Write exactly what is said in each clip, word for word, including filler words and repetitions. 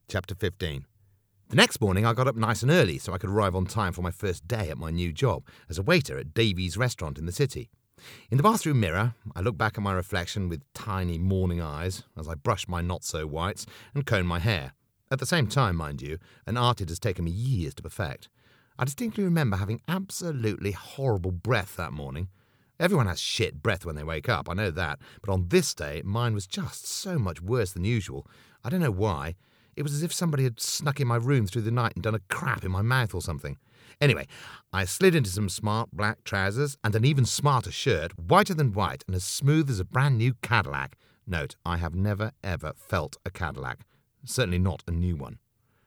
Chapter fifteen. The next morning I got up nice and early so I could arrive on time for my first day at my new job as a waiter at Davy's restaurant in the city. In the bathroom mirror, I looked back at my reflection with tiny morning eyes as I brushed my not-so-whites and combed my hair. At the same time, mind you, an art it has taken me years to perfect. I distinctly remember having absolutely horrible breath that morning. Everyone has shit breath when they wake up, I know that, but on this day, mine was just so much worse than usual. I don't know why. It was as if somebody had snuck in my room through the night and done a crap in my mouth or something. Anyway, I slid into some smart black trousers and an even smarter shirt, whiter than white and as smooth as a brand new Cadillac. Note, I have never ever felt a Cadillac. Certainly not a new one.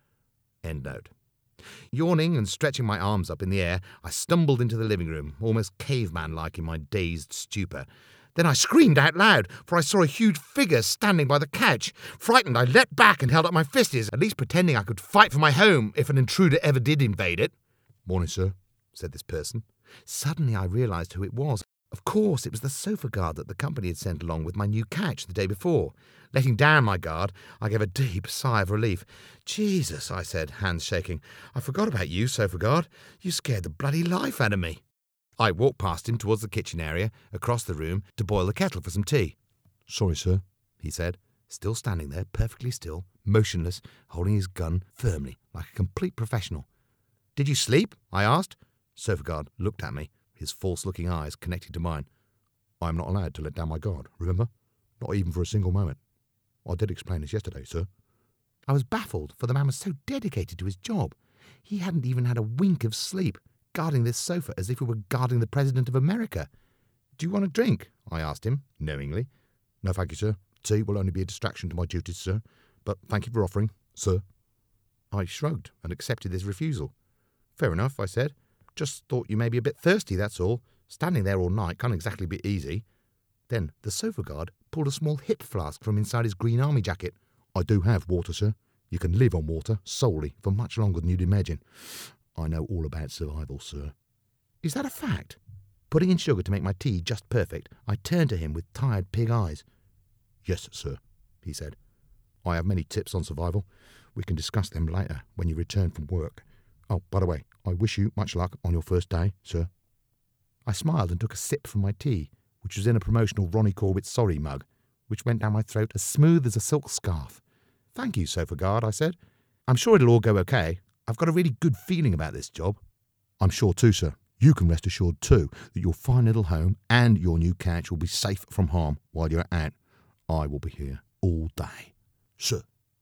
End note. Yawning and stretching my arms up in the air, I stumbled into the living room, almost caveman-like in my dazed stupor. Then I screamed out loud, for I saw a huge figure standing by the couch. Frightened, I leapt back and held up my fists, at least pretending I could fight for my home if an intruder ever did invade it. "Morning, sir," said this person. Suddenly I realised who it was. Of course, it was the sofa guard that the company had sent along with my new couch the day before. Letting down my guard, I gave a deep sigh of relief. "Jesus," I said, hands shaking. "I forgot about you, sofa guard. You scared the bloody life out of me." I walked past him towards the kitchen area, across the room, to boil the kettle for some tea. "Sorry, sir," he said, still standing there, perfectly still, motionless, holding his gun firmly, like a complete professional. "Did you sleep?" I asked. Sofa guard looked at me, his false-looking eyes connected to mine. "I am not allowed to let down my guard, remember? Not even for a single moment. I did explain this yesterday, sir." I was baffled, for the man was so dedicated to his job. He hadn't even had a wink of sleep, guarding this sofa as if he were guarding the President of America. "Do you want a drink?" I asked him, knowingly. "No, thank you, sir. Tea will only be a distraction to my duties, sir. But thank you for offering, sir." I shrugged and accepted this refusal. "Fair enough," I said. "Just thought you may be a bit thirsty, that's all. Standing there all night can't exactly be easy." Then the sofa guard pulled a small hip flask from inside his green army jacket. "I do have water, sir. You can live on water, solely, for much longer than you'd imagine. I know all about survival, sir." "Is that a fact?" Putting in sugar to make my tea just perfect, I turned to him with tired pig eyes. "Yes, sir," he said. "I have many tips on survival. We can discuss them later, when you return from work. Oh, by the way, I wish you much luck on your first day, sir." I smiled and took a sip from my tea, which was in a promotional Ronnie Corbett sorry mug, which went down my throat as smooth as a silk scarf. "Thank you, sofa guard," I said. "I'm sure it'll all go okay. I've got a really good feeling about this job." "I'm sure too, sir. You can rest assured too that your fine little home and your new couch will be safe from harm while you're out. I will be here all day, sir."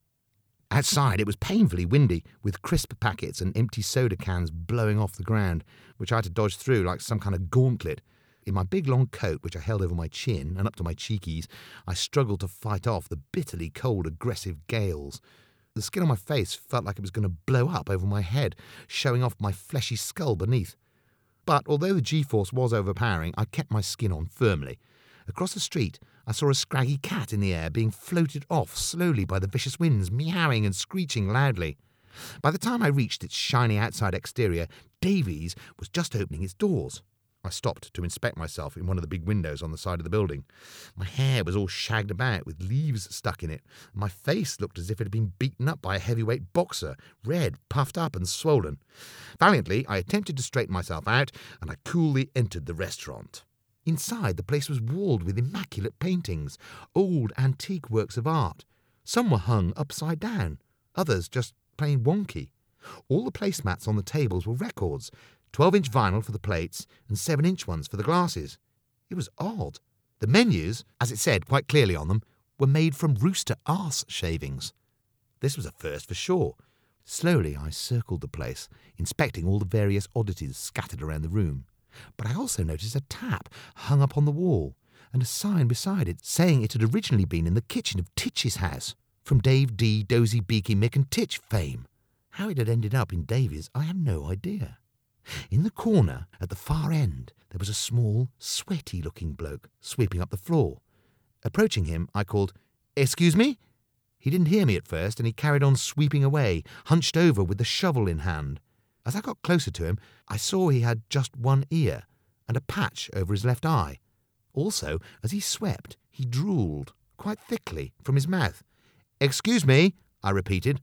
Outside it was painfully windy, with crisp packets and empty soda cans blowing off the ground, which I had to dodge through like some kind of gauntlet. In my big long coat, which I held over my chin and up to my cheekies, I struggled to fight off the bitterly cold, aggressive gales. The skin on my face felt like it was going to blow up over my head, showing off my fleshy skull beneath. But although the G-force was overpowering, I kept my skin on firmly. Across the street, I saw a scraggy cat in the air being floated off slowly by the vicious winds, meowing and screeching loudly. By the time I reached its shiny outside exterior, Davy's was just opening its doors. I stopped to inspect myself in one of the big windows on the side of the building. My hair was all shagged about with leaves stuck in it. My face looked as if it had been beaten up by a heavyweight boxer, red, puffed up and swollen. Valiantly, I attempted to straighten myself out, and I coolly entered the restaurant. Inside, the place was walled with immaculate paintings, old antique works of art. Some were hung upside down, others just plain wonky. All the placemats on the tables were records, twelve-inch vinyl for the plates and seven-inch ones for the glasses. It was odd. The menus, as it said quite clearly on them, were made from rooster arse shavings. This was a first for sure. Slowly I circled the place, inspecting all the various oddities scattered around the room. But I also noticed a tap hung up on the wall, and a sign beside it saying it had originally been in the kitchen of Titch's house, from Dave D, Dozy, Beaky, Mick and Titch fame. How it had ended up in Davy's, I have no idea. In the corner, at the far end, there was a small, sweaty-looking bloke sweeping up the floor. Approaching him, I called, "Excuse me?" He didn't hear me at first, and he carried on sweeping away, hunched over with the shovel in hand. As I got closer to him, I saw he had just one ear and a patch over his left eye. Also, as he swept, he drooled, quite thickly, from his mouth. "Excuse me," I repeated.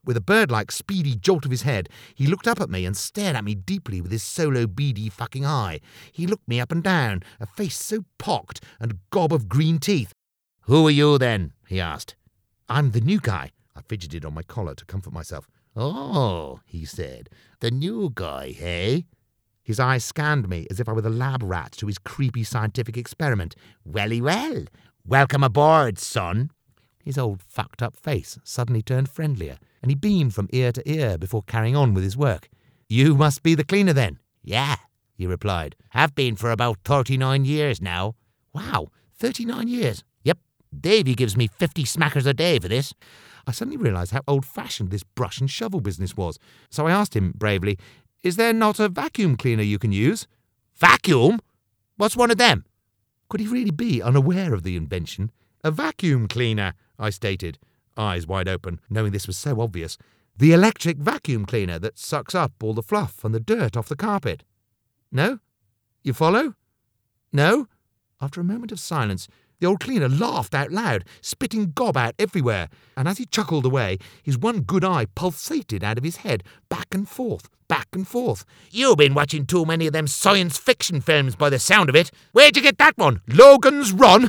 With a bird-like speedy jolt of his head, he looked up at me and stared at me deeply with his solo beady fucking eye. He looked me up and down, a face so pocked and gob of green teeth. "Who are you then?" he asked. "I'm the new guy." I fidgeted on my collar to comfort myself. "Oh," he said, "the new guy, eh?" His eyes scanned me as if I were the lab rat to his creepy scientific experiment. "Welly well. Welcome aboard, son." His old fucked-up face suddenly turned friendlier, and he beamed from ear to ear before carrying on with his work. "You must be the cleaner then?" "Yeah," he replied. "Have been for about thirty-nine years now." "Wow, thirty-nine years?" "Yep. Davy gives me fifty smackers a day for this." I suddenly realised how old-fashioned this brush and shovel business was, so I asked him bravely, "Is there not a vacuum cleaner you can use?" "Vacuum? What's one of them?" Could he really be unaware of the invention? "A vacuum cleaner," I stated, eyes wide open, knowing this was so obvious. "The electric vacuum cleaner that sucks up all the fluff and the dirt off the carpet." "No? You follow?" "No?" After a moment of silence, the old cleaner laughed out loud, spitting gob out everywhere, and as he chuckled away, his one good eye pulsated out of his head, back and forth, back and forth. "You've been watching too many of them science fiction films by the sound of it. Where'd you get that one? Logan's Run?"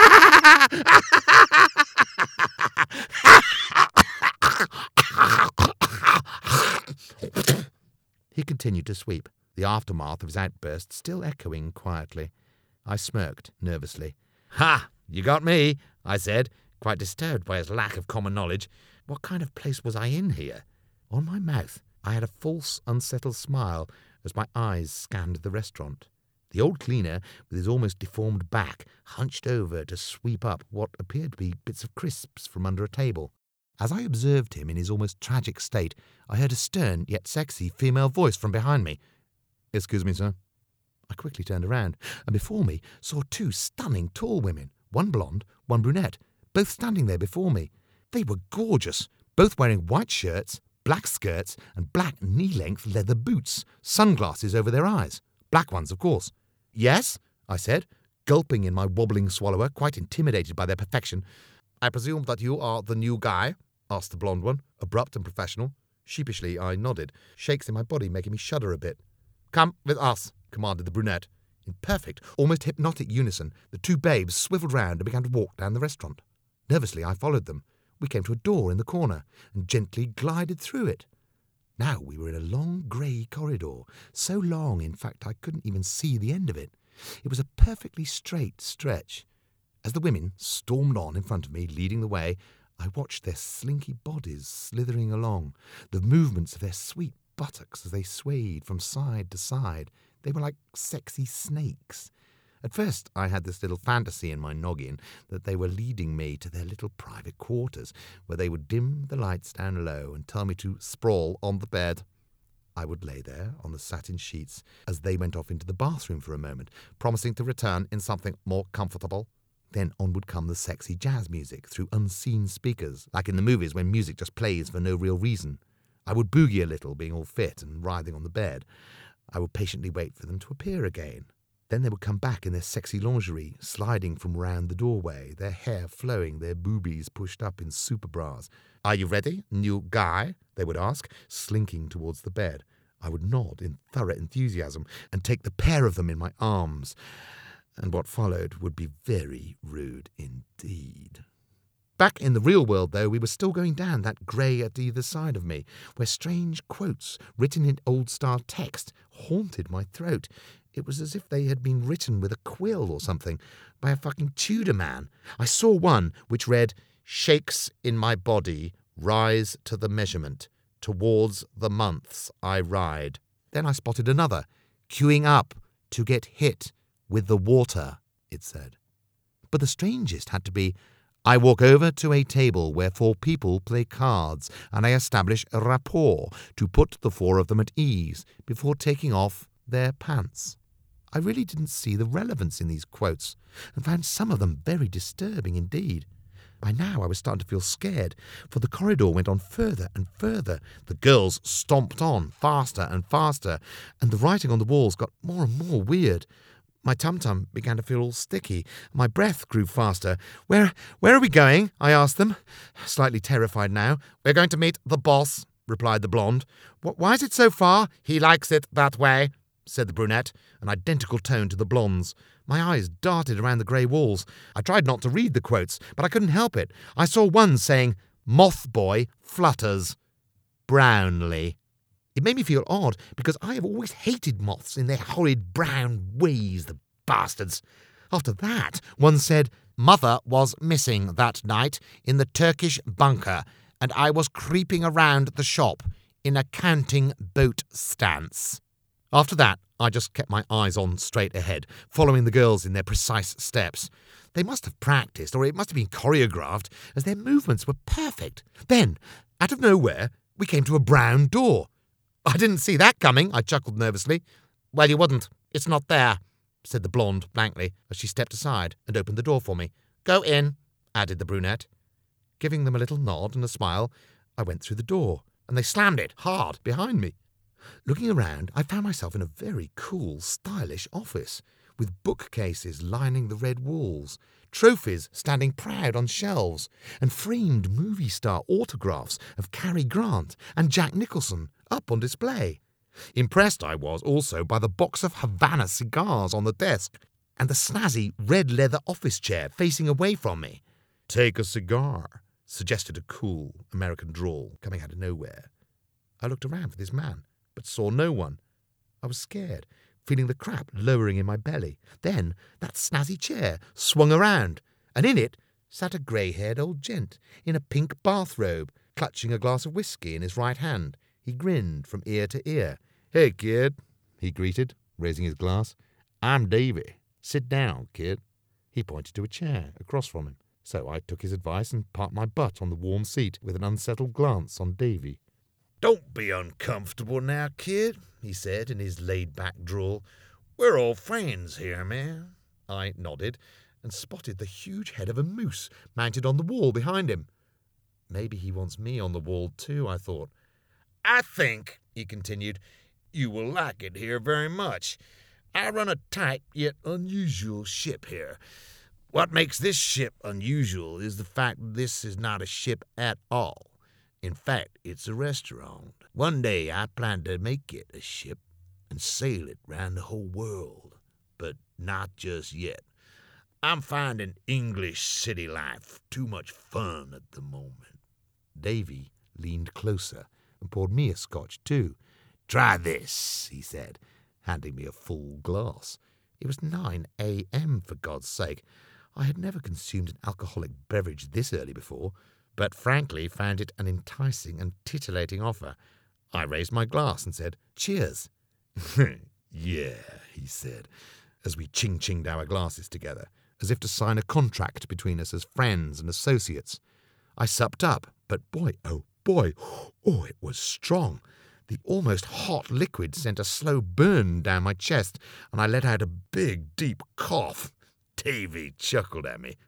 He continued to sweep, the aftermath of his outburst still echoing quietly. I smirked nervously. "Ha! You got me," I said, quite disturbed by his lack of common knowledge. What kind of place was I in here? On my mouth, I had a false, unsettled smile as my eyes scanned the restaurant. The old cleaner, with his almost deformed back, hunched over to sweep up what appeared to be bits of crisps from under a table. As I observed him in his almost tragic state, I heard a stern yet sexy female voice from behind me. "Excuse me, sir." I quickly turned around, and before me saw two stunning tall women, one blonde, one brunette, both standing there before me. They were gorgeous, both wearing white shirts, black skirts, and black knee-length leather boots, sunglasses over their eyes. Black ones, of course. "Yes?" I said, gulping in my wobbling swallower, quite intimidated by their perfection. "I presume that you are the new guy?" asked the blonde one, abrupt and professional. Sheepishly, I nodded, shakes in my body making me shudder a bit. "Come with us," commanded the brunette. In perfect, almost hypnotic unison, the two babes swiveled round and began to walk down the restaurant. Nervously, I followed them. We came to a door in the corner and gently glided through it. Now we were in a long grey corridor, so long, in fact, I couldn't even see the end of it. It was a perfectly straight stretch. As the women stormed on in front of me, leading the way, I watched their slinky bodies slithering along, the movements of their sweet buttocks as they swayed from side to side. They were like sexy snakes. At first I had this little fantasy in my noggin that they were leading me to their little private quarters, where they would dim the lights down low and tell me to sprawl on the bed. I would lay there on the satin sheets as they went off into the bathroom for a moment, promising to return in something more comfortable. Then on would come the sexy jazz music through unseen speakers, like in the movies when music just plays for no real reason. I would boogie a little, being all fit and writhing on the bed. I would patiently wait for them to appear again. Then they would come back in their sexy lingerie, sliding from round the doorway, their hair flowing, their boobies pushed up in super bras. "Are you ready, new guy?" they would ask, slinking towards the bed. I would nod in thorough enthusiasm and take the pair of them in my arms. And what followed would be very rude indeed. Back in the real world, though, we were still going down that grey at either side of me, where strange quotes, written in old-style text, haunted my throat. It was as if they had been written with a quill or something, by a fucking Tudor man. I saw one which read, "Shakes in my body, rise to the measurement. Towards the months I ride." Then I spotted another, "Queuing up to get hit with the water," it said. But the strangest had to be, "I walk over to a table where four people play cards, and I establish a rapport to put the four of them at ease before taking off their pants." I really didn't see the relevance in these quotes, and found some of them very disturbing indeed. By now I was starting to feel scared, for the corridor went on further and further. The girls stomped on, faster and faster, and the writing on the walls got more and more weird. My tum-tum began to feel all sticky. My breath grew faster. Where where are we going? I asked them, slightly terrified now. We're going to meet the boss, replied the blonde. Why is it so far? He likes it that way, said the brunette, an identical tone to the blonde's. My eyes darted around the grey walls. I tried not to read the quotes, but I couldn't help it. I saw one saying, "Moth boy flutters. Brownlee." It made me feel odd, because I have always hated moths in their horrid brown ways, the bastards. After that, one said, "Mother was missing that night in the Turkish bunker, and I was creeping around the shop in a counting boat stance." After that, I just kept my eyes on straight ahead, following the girls in their precise steps. They must have practiced, or it must have been choreographed, as their movements were perfect. Then, out of nowhere, we came to a brown door. I didn't see that coming, I chuckled nervously. Well, you wouldn't. It's not there, said the blonde blankly, as she stepped aside and opened the door for me. Go in, added the brunette. Giving them a little nod and a smile, I went through the door, and they slammed it hard behind me. Looking around, I found myself in a very cool, stylish office, with bookcases lining the red walls, trophies standing proud on shelves, and framed movie star autographs of Cary Grant and Jack Nicholson up on display. Impressed I was also by the box of Havana cigars on the desk, and the snazzy red leather office chair facing away from me. Take a cigar, suggested a cool American drawl coming out of nowhere. I looked around for this man, but saw no one. I was scared, feeling the crap lowering in my belly. Then that snazzy chair swung around, and in it sat a grey-haired old gent in a pink bathrobe, clutching a glass of whiskey in his right hand. He grinned from ear to ear. Hey, kid, he greeted, raising his glass. I'm Davy. Sit down, kid. He pointed to a chair across from him, so I took his advice and parked my butt on the warm seat with an unsettled glance on Davy. Don't be uncomfortable now, kid, he said in his laid-back drawl. We're all friends here, man. I nodded and spotted the huge head of a moose mounted on the wall behind him. Maybe he wants me on the wall too, I thought. I think, he continued, you will like it here very much. I run a tight yet unusual ship here. What makes this ship unusual is the fact that this is not a ship at all. In fact, it's a restaurant. One day I plan to make it a ship and sail it round the whole world, but not just yet. I'm finding English city life too much fun at the moment. Davy leaned closer and poured me a scotch too. Try this, he said, handing me a full glass. It was nine a.m., for God's sake. I had never consumed an alcoholic beverage this early before, but frankly found it an enticing and titillating offer. I raised my glass and said, Cheers. Yeah, he said, as we ching-chinged our glasses together, as if to sign a contract between us as friends and associates. I supped up, but boy, oh boy, oh, it was strong. The almost hot liquid sent a slow burn down my chest, and I let out a big, deep cough. Davy chuckled at me.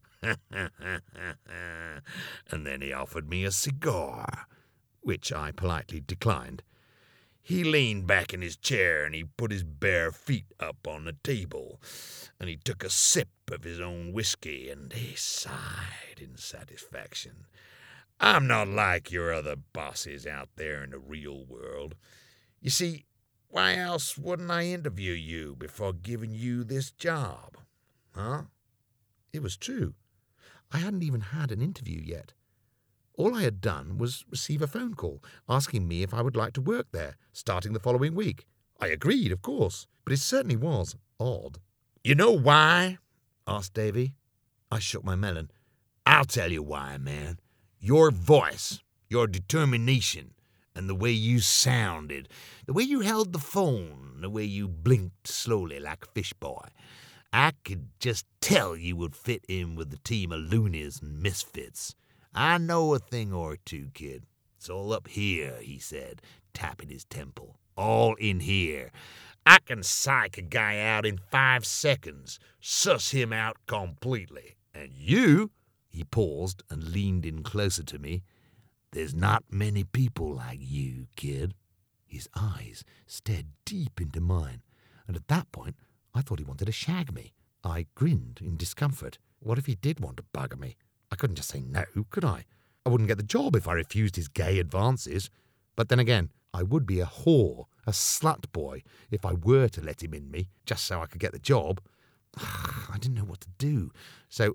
And then he offered me a cigar, which I politely declined. He leaned back in his chair and he put his bare feet up on the table, and he took a sip of his own whiskey and he sighed in satisfaction. I'm not like your other bosses out there in the real world. You see, why else wouldn't I interview you before giving you this job? Huh? It was true. I hadn't even had an interview yet. All I had done was receive a phone call asking me if I would like to work there, starting the following week. I agreed, of course, but it certainly was odd. You know why? Asked Davy. I shook my melon. I'll tell you why, man. Your voice, your determination, and the way you sounded, the way you held the phone, the way you blinked slowly like a fish boy. I could just tell you would fit in with the team of loonies and misfits. I know a thing or two, kid. It's all up here, he said, tapping his temple. All in here. I can psych a guy out in five seconds, suss him out completely. And you, he paused and leaned in closer to me, there's not many people like you, kid. His eyes stared deep into mine, and at that point, I thought he wanted to shag me. I grinned in discomfort. What if he did want to bugger me? I couldn't just say no, could I? I wouldn't get the job if I refused his gay advances. But then again, I would be a whore, a slut boy, if I were to let him in me, just so I could get the job. I didn't know what to do, so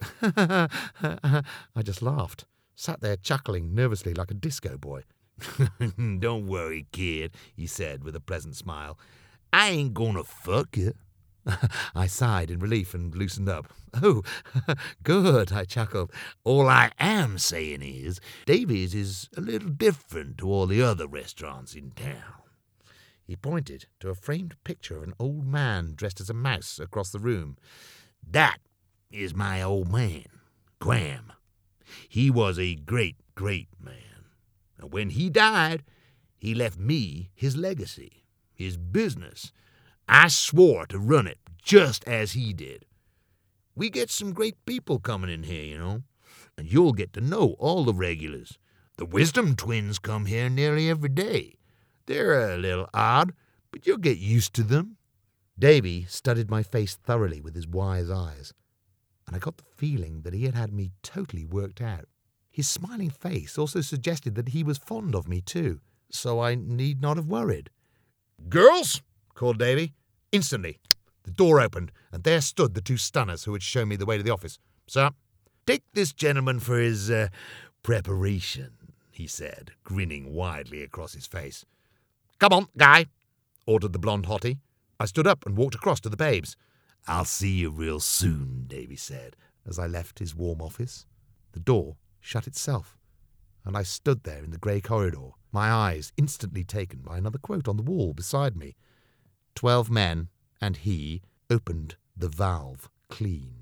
I just laughed, sat there chuckling nervously like a disco boy. "Don't worry, kid," he said with a pleasant smile. "I ain't gonna fuck you." I sighed in relief and loosened up. "Oh, good," I chuckled. "All I am saying is, Davy's is a little different to all the other restaurants in town." He pointed to a framed picture of an old man dressed as a mouse across the room. "That is my old man, Graham. He was a great, great man. And when he died, he left me his legacy, his business. I swore to run it just as he did. We get some great people coming in here, you know, and you'll get to know all the regulars. The Wisdom twins come here nearly every day. They're a little odd, but you'll get used to them." Davy studied my face thoroughly with his wise eyes, and I got the feeling that he had had me totally worked out. His smiling face also suggested that he was fond of me too, so I need not have worried. "Girls!" called Davy. Instantly, the door opened, and there stood the two stunners who had shown me the way to the office. "Sir, take this gentleman for his uh, preparation," he said, grinning widely across his face. "Come on, Guy," ordered the blonde hottie. I stood up and walked across to the babes. "I'll see you real soon," Davy said, as I left his warm office. The door shut itself, and I stood there in the grey corridor, my eyes instantly taken by another quote on the wall beside me. Twelve men, and he opened the valve clean.